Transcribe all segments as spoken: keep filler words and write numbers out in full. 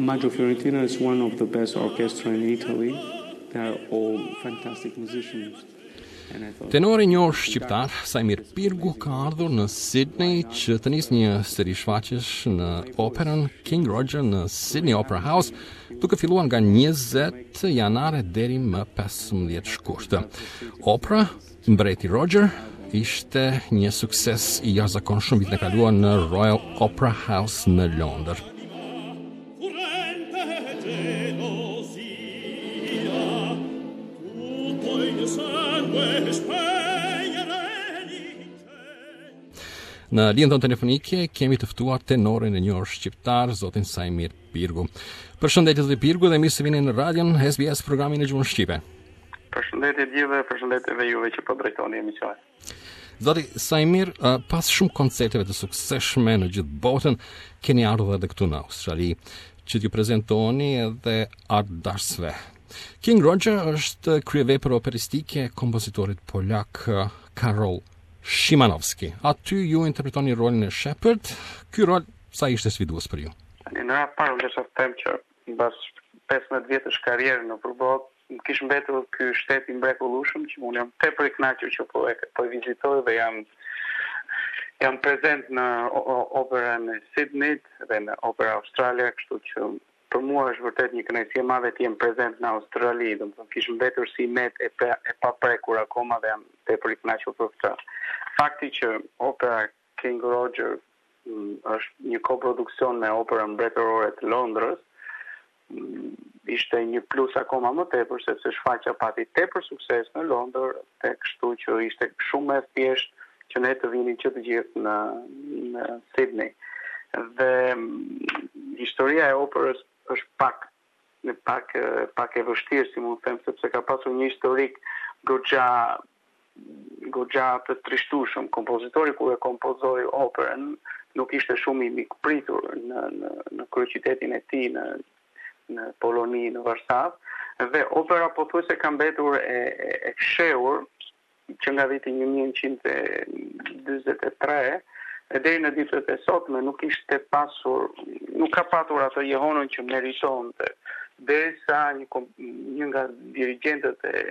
Maggio Fiorentina is one of the best orchestra in Italy. They are all fantastic musicians. Tenori njohur shqiptar Sajmir Pirgu ka ardhur në Sydney që të nisë një seri shfaqjesh në operën King Roger në Sydney Opera House, duke filluar nga njëzet janare deri më pesëmbëdhjetë shkurt. Opera Mbreti Roger ishte një sukses i jashtëzakonshëm vitin e kaluar në Royal Opera House në Londër. Në linjën tonë telefonike kemi të ftuar tenorin e njohur shqiptar, zotin Sajmir Pirgu. Përshëndetje zoti Pirgu dhe mirë se vini në radion S B S programin e gjuhën shqipe. Përshëndetje gjithëve, përshëndetje edhe juve që po drejtoni emisionin. Zoti Sajmir, pas shumë koncerteve të suksesshme në gjithë botën, keni ardhur edhe këtu në Australi, që t'ju prezentoni edhe ardhasve. King Roger është kryevepër operistike e kompozitorit polak Karol Szymanowski. Aty ju interpretoni rolin e Shepard. Ky rol sa ishte sfidues për ju? Në radhë parë do të them që mbas pesëmbëdhjetë vjetësh karrierë në përbot, më kishte mbetur ky shtet i mrekullueshëm që unë jam tepër i kënaqur që po e po e vizitoj dhe jam jam prezent në operën e Sydney dhe në Opera Australia, kështu që për mua është vërtet një kënaqësi e madhe të jem prezent në Australi, domethënë kishte mbetur si met e, pre, e paprekur akoma dhe jam tepër i kënaqur për këtë. Fakti që opera King Roger m, është një koproduksion me operën mbretërore të Londrës, m, ishte një plus akoma më tepër sepse shfaqja pati tepër sukses në Londër, dhe kështu që ishte shumë e thjeshtë që ne të vinin që të gjithë në, në Sydney. Dhe m, historia e operës është pak në pak pak e vështirë, si mund të them, sepse ka pasur një historik goxha goxha të trishtueshëm. Kompozitori kur e kompozoi operën nuk ishte shumë i mikpritur në në në kryeqytetin e tij në në Poloni, në Varsavë, dhe opera pothuajse ka mbetur e, e, e kshehur që nga viti një mijë njëqind e dyzet e tre e deri në ditët e sotme nuk ishte pasur, nuk ka patur atë jehonën që meritonte, derisa një, një nga dirigjentët e,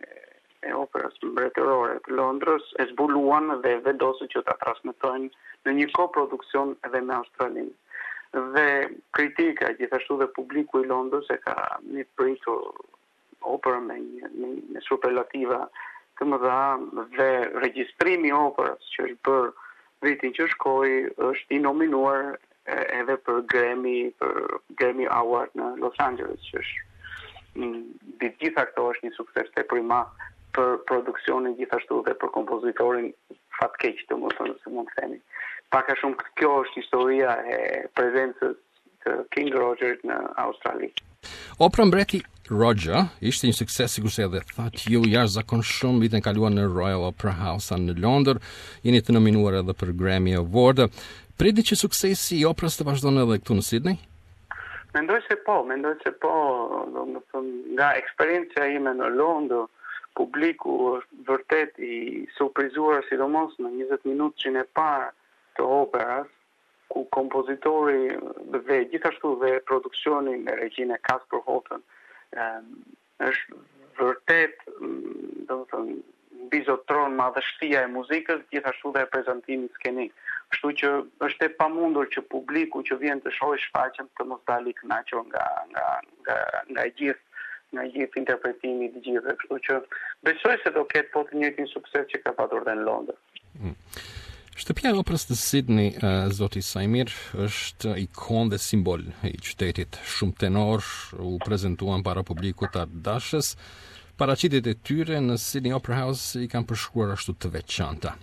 e operës mbretërore të Londrës e zbuluan dhe vendosën që ta transmetojnë në një koproduksion edhe me Australinë. Dhe kritika, gjithashtu dhe publiku i Londrës e ka mirëpritur operën me një me, me superlativa të mëdha, dhe regjistrimi i operës që është bërë vitin që shkoi është i nominuar edhe për Grammy, për Grammy Award në Los Angeles, që është mbi gjitha këto është një sukses tepër i madh për produksionin, gjithashtu dhe për kompozitorin fatkeq, domethënë se mund të themi. Pak a shumë kjo është historia e prezencës të King Roger në Australi. Opera Mbreti Roger ishte një sukses, sikur se edhe thatë ju, jashtëzakonshëm vitin e kaluar në Royal Opera House në Londër. Jeni të nominuar edhe për Grammy Award. Priti që suksesi i operës të vazhdon edhe këtu në Sydney? Mendoj se po, mendoj se po, domethënë nga eksperjenca ime në Londër, publiku është vërtet i surprizuar, sidomos në njëzet minutëshin e parë të operës, ku kompozitori dhe gjithashtu dhe produksioni me regjinë Casper Houghton um, është vërtet, domethënë, mbizotron madhështia e muzikës, gjithashtu dhe prezantimi skenik. Kështu që është e pamundur që publiku që vjen të shohë shfaqjen të mos dalë i kënaqur nga nga nga nga gjithë nga gjithë interpretimi i gjithë. Kështu që besoj se do ketë po të njëjtin sukses që ka patur dhe në Londër. Mm. Shtëpia e operës të Sydney, uh, zoti Sajmir, është ikon dhe simbol i qytetit. Shumë tenor u prezantuan para publikut të ardhashës. Paraqitjet e tyre në Sydney Opera House i kanë përshkruar ashtu të veçanta.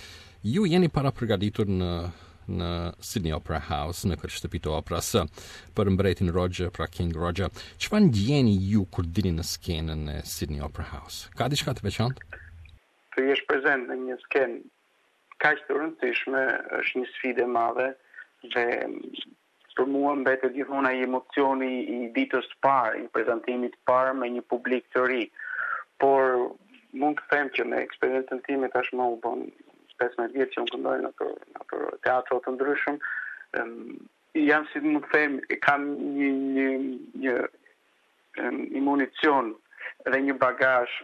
Ju jeni para përgatitur në në Sydney Opera House, në këtë shtëpi të operës, për mbretin Roger, pra King Roger. Çfarë ndjeni ju kur dilni në skenën e Sydney Opera House? Ka diçka të veçantë? Të jesh prezent në një skenë kaq të rëndësishme është një sfidë e madhe, dhe për mua mbetet gjithmonë ai emocioni i ditës së parë, i prezantimit të parë me një publik të ri. Por mund të them që me eksperiencën time tashmë u bën pesëmbëdhjetë vjet që unë këndoj në për, në për teatro të ndryshëm, um, jam si mund të them, kam një një, një, një municion dhe një bagazh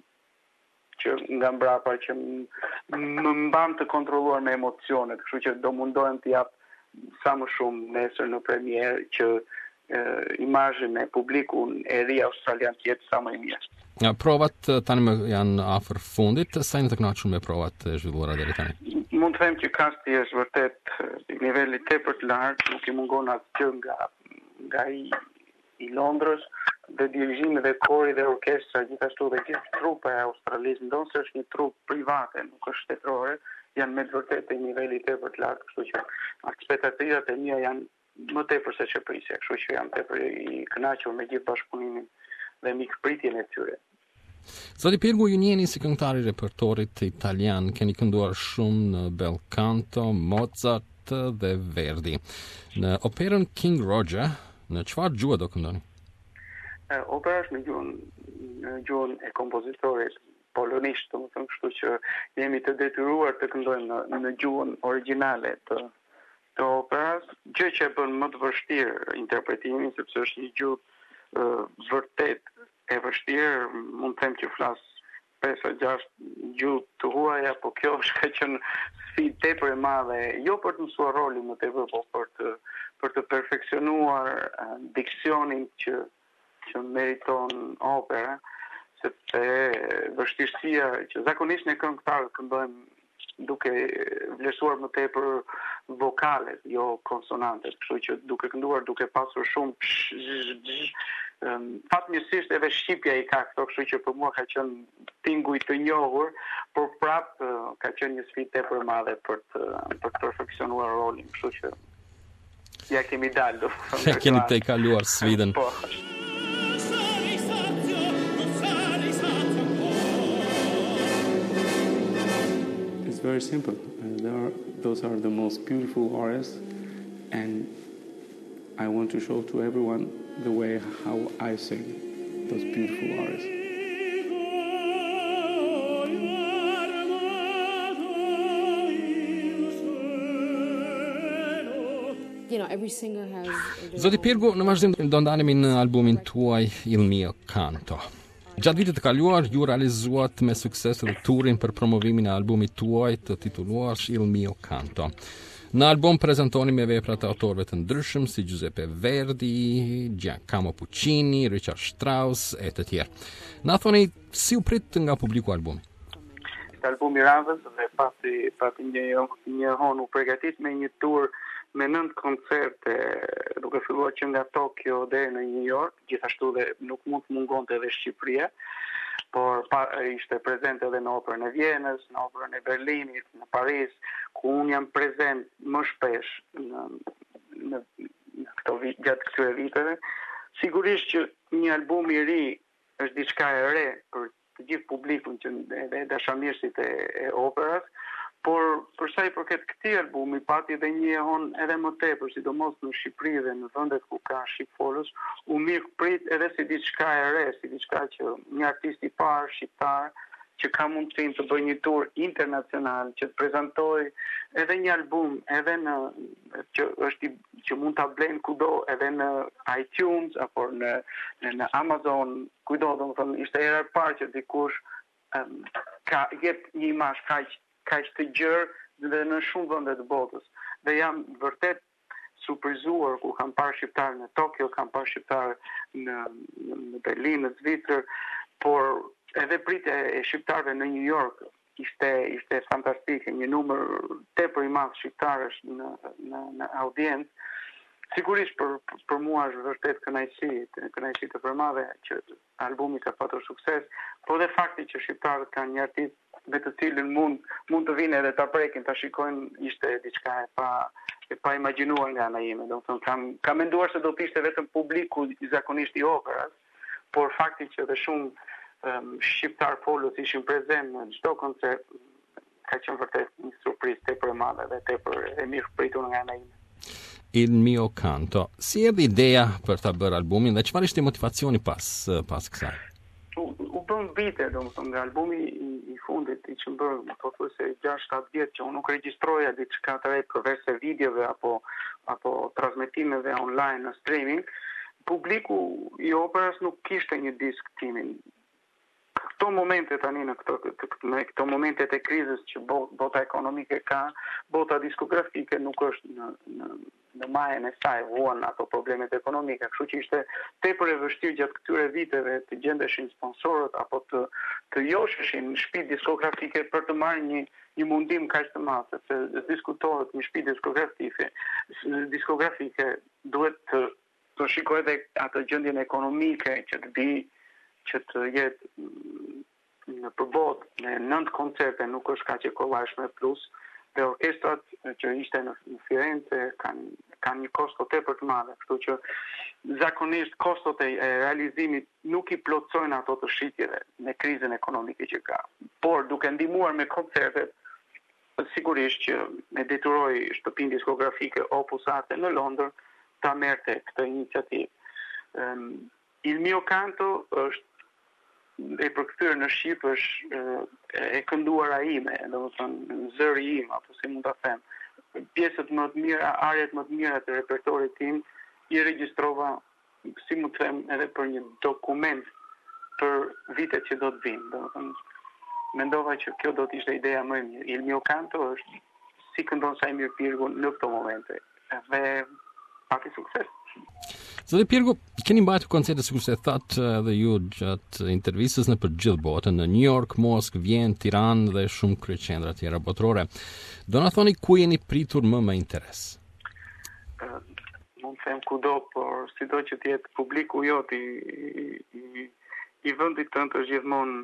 që nga mbrapa që më mban të kontrolluar me emocionet, kështu që do mundohem të jap sa më shumë nesër në premierë që imazhin e publikun e ri australian të jetë sa më i mirë. Ja, provat tani më janë afër fundit, sa janë të kënaqur me provat e zhvilluara deri tani? Mund të them që kasti është vërtet niveli tepër të lartë, nuk i mungon asgjë nga nga i, i Londrës, dhe dirigimi dhe kori dhe orkestra, gjithashtu dhe gjithë trupa e Australisë, ndonë është një trup private, nuk është shtetërore, janë me të vërtet e niveli tepër të lartë, kështu që ekspektativat e mia janë më tepër se që prisja, kështu që jam tepër i kënaqur me gjithë bashkëpunimin dhe mikpritjen e tyre. Zoti Pirgu, ju njeni si këngëtar i repertorit italian, keni kënduar shumë në Bel Canto, Mozart dhe Verdi. Në operën King Roger, në çfarë gjuhë do këndoni? Opera është në gjuhën në gjuhën e kompozitorit polonisht, domethënë, kështu që jemi të detyruar të këndojmë në, në gjuhën origjinale të të operës, gjë që e bën më të vështirë interpretimin, sepse është një gjuhë uh, vërtet e vështirë, mund të them që flas pesë gjashtë gjuhë të huaja, po kjo është ka qenë sfidë tepër e madhe, jo për të mësuar rolin më tepër, po për të për të perfeksionuar uh, diksionin që që meriton opera, sepse vështirësia që zakonisht ne këngëtarët këndojmë duke vlerësuar më tepër vokalet, jo konsonantet, kështu që duke kënduar, duke pasur shumë fatmirësisht edhe shqipja i ka këto, kështu që për mua ka qenë tinguj të njohur, por prap ka qenë një sfidë tepër e madhe për të për të perfeksionuar rolin, kështu që ja kemi dalë. Ja keni të kaluar sfidën. Po. It's very simple. Uh, there are, those are the most beautiful arias, and I want to show to everyone the way how I sing those beautiful arias. You know, every singer has... Zoti Pirgu, në vazhdim do ndalemi në albumin tuaj Il Mio Canto. Gjatë vitit të kaluar, ju realizuat me sukses dhe turin për promovimin e albumit tuaj të tituluar Il Mio Canto. Në album prezentoni me vepra të autorëve të ndryshëm si Giuseppe Verdi, Giacomo Puccini, Richard Strauss e të tjerë. Na thoni si u prit nga publiku albumi? Albumi radhës dhe pati pati një një hon u përgatit me një tur me nëntë koncerte, duke filluar që nga Tokyo deri në New York, gjithashtu dhe nuk mund të mungonte edhe Shqipëria, por pa, ishte prezente edhe në operën e Vjenës, në operën e Berlinit, në Paris, ku unë jam prezent më shpesh në, në, në këto vit, gjatë këtyre viteve. Sigurisht që një album i ri është diçka e re për të gjithë publikun që edhe dashamirësit e, e operës, por për sa i përket këtij albumi pati edhe një hon edhe më tepër, sidomos në Shqipëri dhe në vendet ku ka shqipfolës, u mirë prit edhe si diçka e re, si diçka që një artist i parë shqiptar që ka mundësinë të bëjë një tur internacional, që të prezantoj edhe një album, edhe në që është që mund ta blejnë kudo, edhe në iTunes apo në në Amazon, kudo, domethënë ishte hera e parë që dikush um, ka jep një imazh kaq kaq të gjerë dhe në shumë vende të botës. Dhe jam vërtet surprizuar ku kam parë shqiptarë në Tokyo, kam parë shqiptarë në, në Berlin, në Zvicër, por edhe pritja e shqiptarëve në New York ishte ishte fantastike, një numër tepër i madh shqiptarësh në në, në audiencë. Sigurisht për për mua është vërtet kënaqësi, kënaqësi të përmadhe që albumi ka patur sukses, por dhe fakti që shqiptarët kanë një artist me të cilën mund mund të vinë edhe ta prekin, ta shikojnë, ishte diçka e pa e pa imagjinuar nga ana ime. Domethënë kam kam menduar se do të ishte vetëm publiku i zakonisht i operës, por fakti që edhe shumë um, shqiptar folës ishin prezent në çdo koncert ka qenë vërtet një surprizë tepër e madhe dhe tepër e mirë pritur nga ana ime. Il Mio Canto. Si erdhi ideja për ta bërë albumin dhe çfarë ishte motivacioni pas pas kësaj? U, u bën vite, domethënë nga albumi i, i fundit i që më bërë, po thuaj se gjashtë shtatë vjet që unë nuk regjistroja diçka të re përveç se videove apo apo transmetimeve online në streaming, publiku i operës nuk kishte një disk timin. Këto momente tani në këto, në këto momentet e krizës që bota ekonomike ka, bota diskografike nuk është në, në, në majën e saj, vuan ato problemet ekonomike, kështu që ishte tepër e vështirë gjatë këtyre viteve të gjendeshin sponsorët apo të, të josheshin shtëpi diskografike për të marrë një, një mundim kaq të madh, sepse diskutohet një shtëpi diskografike, diskografike duhet të, të shikojë edhe atë gjendjen ekonomike që të di që të jetë në përbot me nëntë koncerte nuk është kaq e kollajshme, plus dhe orkestrat që ishte në, në Firenze kanë kanë një kosto tepër të madhe, kështu që zakonisht kostot e realizimit nuk i plotësojnë ato të shitjeve me krizën ekonomike që ka. Por duke ndihmuar me koncertet, sigurisht që me detyroi shtëpinë diskografike Opus Arte në Londër ta merrte këtë iniciativë. Um, Il mio canto është e përkthyer në shqip është e kënduara ime, domethënë zëri im, apo si mund ta them. Pjesët më të mira, arjet më të mira të repertorit tim i regjistrova, si mund të them, edhe për një dokument për vitet që do të vinë. Domethënë mendova që kjo do të ishte ideja më e mirë. Il mio canto është si këndon Sajmir Pirgu në këto momente. Dhe pati sukses. Zoti Pirgu, keni mbajtur koncerte sikur se thatë edhe ju gjatë intervistës në për gjithë botën, në New York, Moskë, Vjenë, Tiranë dhe shumë kryeqendra tjera botërore. Do na thoni ku jeni pritur më me interes? Uh, mund të them kudo, por sido që të jetë publiku jot i, i, i vendit tënd është gjithmonë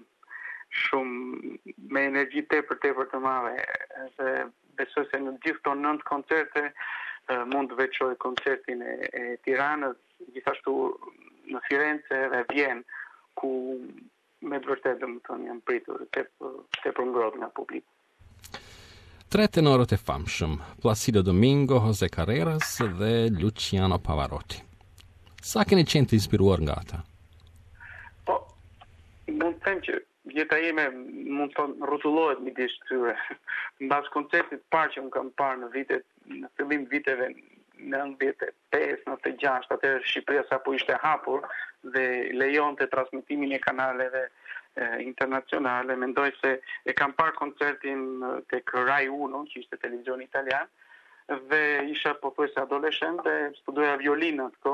shumë me energji tepër tepër të madhe. Dhe besoj se në gjithë këto nëntë koncerte uh, mund të veçoj koncertin e, e Tiranës, gjithashtu në Firenze dhe Vjenë, ku me të vërtetë domethënë janë pritur tepër tepër ngrohtë nga publiku. Tre tenorët e famshëm, Placido Domingo, Jose Carreras dhe Luciano Pavarotti. Sa keni qenë të inspiruar nga ata? Po, mund të them që jeta ime mund të rrotullohet midis tyre. Mbas koncertit parë që unë kam parë në vitet, në fillim viteve nëntëdhjetë e pesë, nëntëdhjetë e gjashtë, atëherë Shqipëria sapo ishte hapur dhe lejonte transmetimin e kanaleve e, internacionale. Mendoj se e kam parë koncertin tek Rai uno, që ishte televizion italian, dhe isha pothuajse adoleshent dhe studioja violinë atko,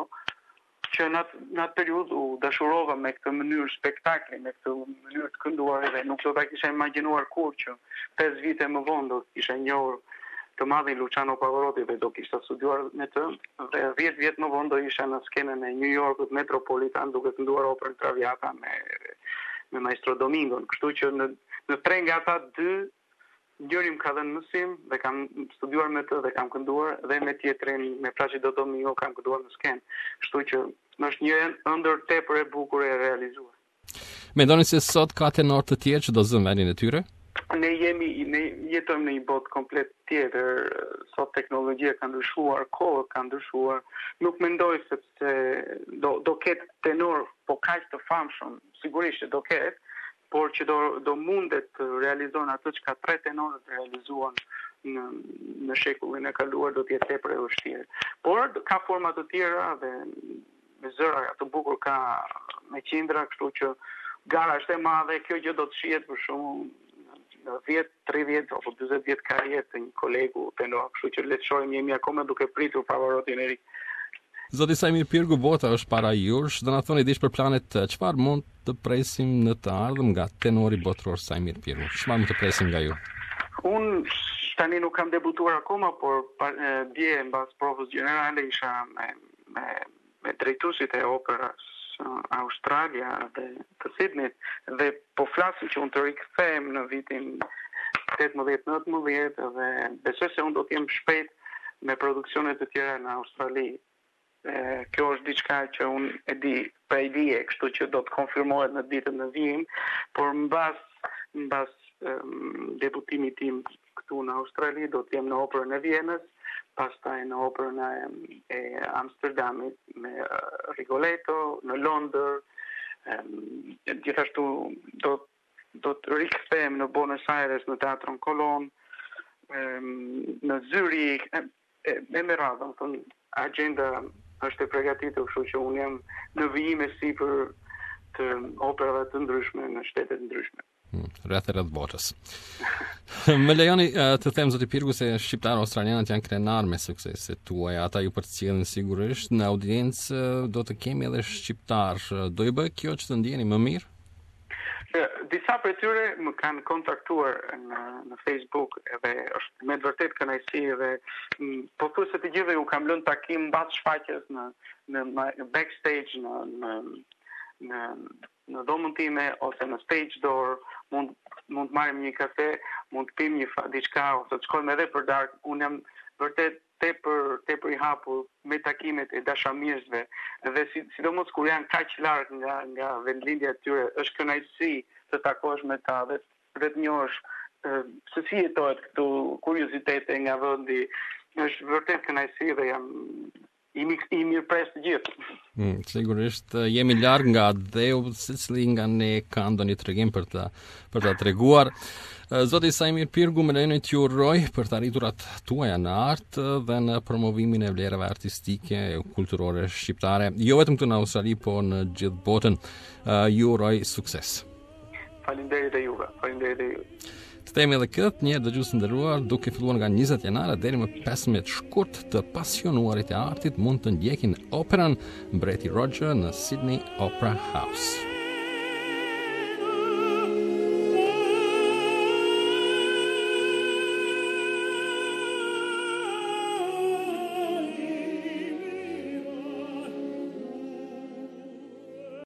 që në atë, në atë periudhë u dashurova me këtë mënyrë spektakli, me këtë mënyrë të kënduar, dhe nuk do ta kisha imagjinuar kur që pesë vite më vonë do kisha njohur të madhin Luciano Pavarotti dhe do kisha studiuar me të, dhe dhjetë vjet më vonë do isha në skenën e New Yorkut Metropolitan duke kënduar operën Traviata me me Maestro Domingon. Kështu që në në tre nga ata dy njëri më ka dhënë mësim dhe kam studiuar me të dhe kam kënduar, dhe me tjetrin, me Placido Domingo, kam kënduar në skenë. Kështu që është një ëndër tepër e bukur e realizuar. Mendoni se sot ka tenor të tjerë që do zënë vendin e tyre? Ne jemi, ne jetojmë në një botë komplet tjetër, sot teknologjia ka ndryshuar, koha ka ndryshuar. Nuk mendoj sepse do do ketë tenor po kaq të famshëm, sigurisht do ketë, por që do do mundet të realizojnë atë që ka tre tenorët realizuan në në shekullin e kaluar, do të jetë tepër e vështirë. Por ka forma të tjera dhe me zëra të bukur ka me qindra, kështu që gara është e madhe, kjo gjë do të shihet për shkakun në dhjetë, tridhjetë apo dyzet vjet karrierë të një kolegu tenor, kështu që le të shohim, jemi akoma duke pritur Pavarottin e ri. Zoti Sajmir Pirgu, bota është para jush, do na thoni diç për planet, çfarë mund të presim në të ardhmen nga tenori botëror Sajmir Pirgu? Çfarë mund të presim nga ju? Unë tani nuk kam debutuar akoma, por dje mbas provës gjenerale isha me me, me drejtuesit e operës Australia dhe të Sydneyt, dhe po flasim që unë të rikthehem në vitin tetëmbëdhjetë nëntëmbëdhjetë, dhe besoj se unë do të jem shpejt me produksione të tjera në Australi. E, kjo është diçka që unë e di prej dije, kështu që do të konfirmohet në ditën në vijim, por mbas mbas um, debutimit tim këtu në Australi do të jem në operën e Vienës, pastaj në operën e Amsterdamit me Rigoletto, në Londër, Um, gjithashtu do do të rikthehem në Buenos Aires në teatrin Colón, um, në Zürich, e, e, e me radhë, do të thonë, agenda është e përgatitur, kështu që unë jam në vijime sipër të operave të ndryshme në shtete të ndryshme. Hmm, rreth e rreth botës. Më lejoni uh, të them zoti Pirgu se shqiptarë australianët janë krenar me sukseset tuaja, ata ju përcjellin sigurisht, në audiencë uh, do të kemi edhe shqiptarë. Do i bëj kjo që të ndjeni më mirë? Disa për tyre më kanë kontaktuar në, në Facebook edhe është me të vërtet kënaqësi edhe pothuajse të gjithëve u kam lënë takim mbas shfaqjes në në backstage në në në në dhomën time ose në stage door, mund mund të marrim një kafe, mund të pim një diçka ose të shkojmë edhe për darkë. Unë jam vërtet tepër tepër i hapur me takimet e dashamirësve dhe si, sidomos kur janë kaq larg nga nga vendlindja e tyre, është kënaqësi të takosh me ta dhe dhe të njohësh se si jetohet këtu, kuriozitete nga vendi. Është vërtet kënaqësi dhe jam i mi, i mirë pres të gjithë. Mm, sigurisht jemi larg nga dheu, secili nga ne ka ndonjë tregim për ta për ta treguar. Zoti Sajmir Pirgu, më lejoni t'ju uroj për të arriturat tuaja në art dhe në promovimin e vlerave artistike e kulturore shqiptare, jo vetëm këtu në Australi, po në gjithë botën. Ju uroj sukses. Faleminderit e juve. Faleminderit e juve. Të themi edhe këtë, një dëgjues të nderuar, duke filluar nga njëzet janare deri më pesëmbëdhjetë shkurt, të pasionuarit e artit mund të ndjekin operën Mbreti Roger në Sydney Opera House.